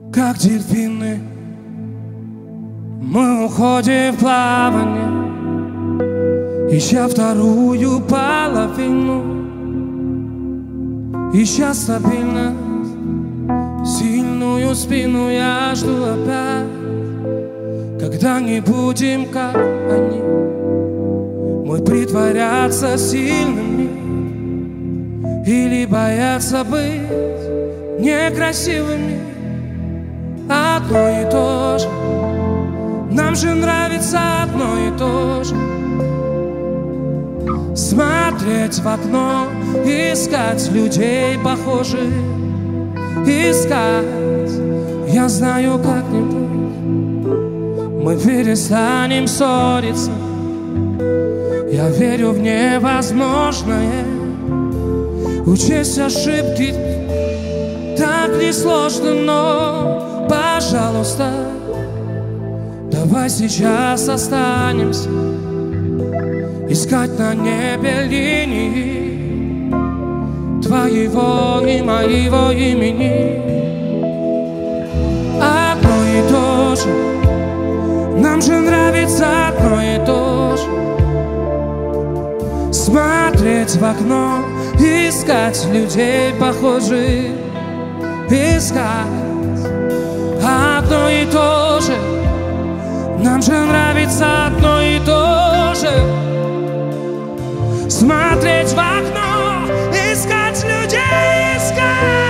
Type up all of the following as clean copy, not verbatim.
Как дельфины, мы уходим в плавание, ища вторую половину, ища стабильность, сильную спину. Я жду опять, когда не будем как они. Мы притворяться сильными или бояться быть некрасивыми. Одно и то же, нам же нравится одно и то же. Смотреть в окно, искать людей похожих, искать. Я знаю, как-нибудь мы перестанем ссориться. Я верю в невозможное. Учесть ошибки так несложно, но пожалуйста, давай сейчас останемся искать на небе линии твоего и моего имени. Одно и то же, нам же нравится одно и то же. Смотреть в окно, искать людей похожих, искать. Одно и то же, нам же нравится одно и то же. Смотреть в окно, искать людей, искать.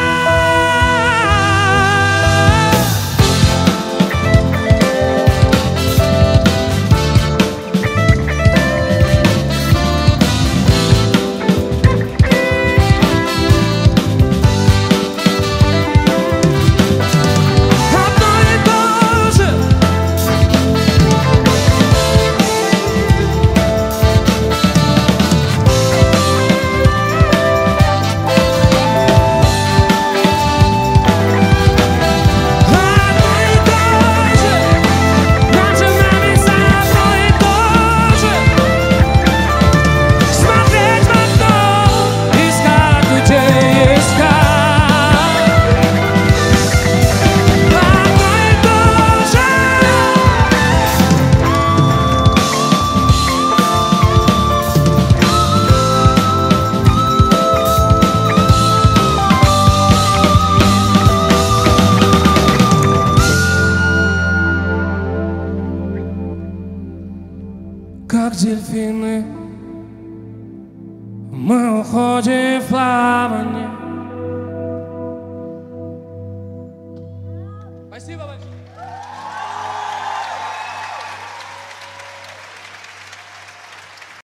Как дельфины, мы уходим в плавание. Спасибо большое.